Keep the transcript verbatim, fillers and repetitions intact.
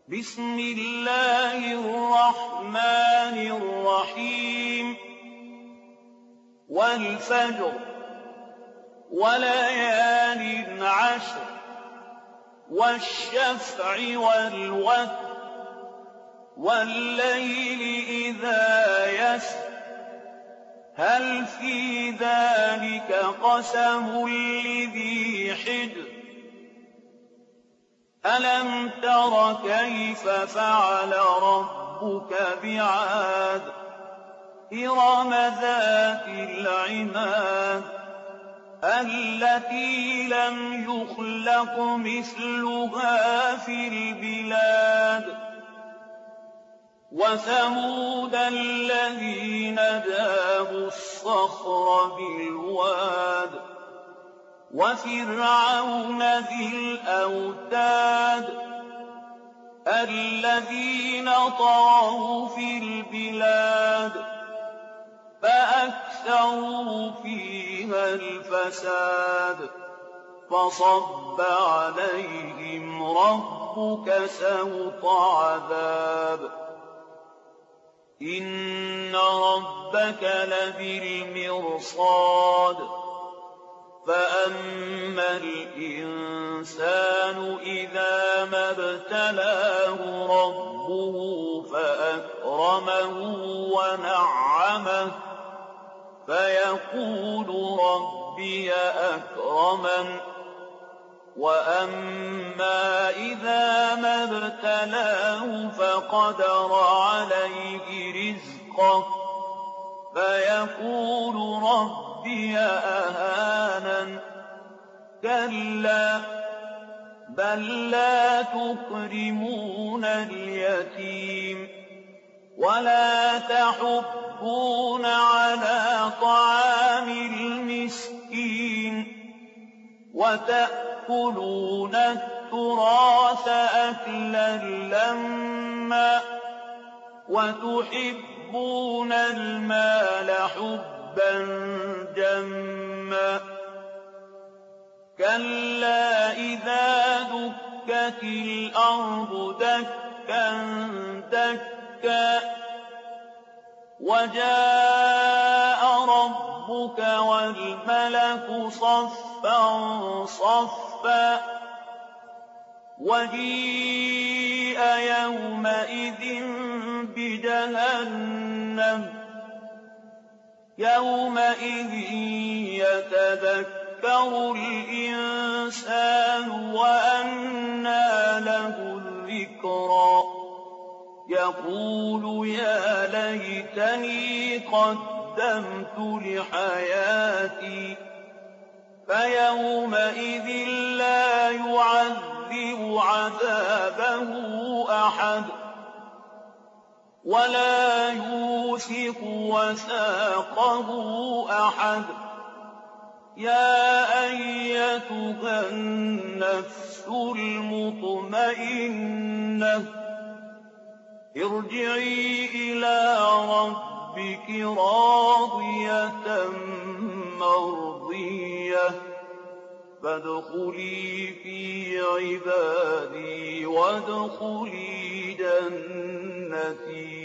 بسم الله الرحمن الرحيم والفجر وليال عشر والشفع والوتر والليل إذا يسر هل في ذلك قسم لذي حجر ألم تر كيف فعل ربك بعاد إرم ذات العماد التي لم يخلق مثلها في البلاد وثمود الذين جابوا الصخر بالواد وفرعون ذي الأوتاد الذين طغوا في البلاد فأكثروا فيها الفساد فصب عليهم ربك سوط عذاب إن ربك لبالمرصاد فأما الإنسان إذا ما ابتلاه ربه فأكرمه ونعمه فيقول ربي أكرمن وأما إذا ما ابتلاه فقدر عليه رزقه فيقول ربي أهانن كلا بل لا تكرمون اليتيم ولا تحضون على طعام المسكين وتأكلون التراث أكلا لما وتحبون المال حبا جما كلا إذا دكت الأرض دكا دكا وجاء ربك والملك صفا صفا وجيء يومئذ بجهنم يومئذ يتذكر الإنسان وأنى له الذكرى يقول يا ليتني قدمت لحياتي فيومئذ لا يعذب عذابه أحد ولا يوثق وثاقه أحد يا أيتها النفس المطمئنة ارجعي إلى ربك راضية مرضية فادخلي في عبادي وادخلي جنتي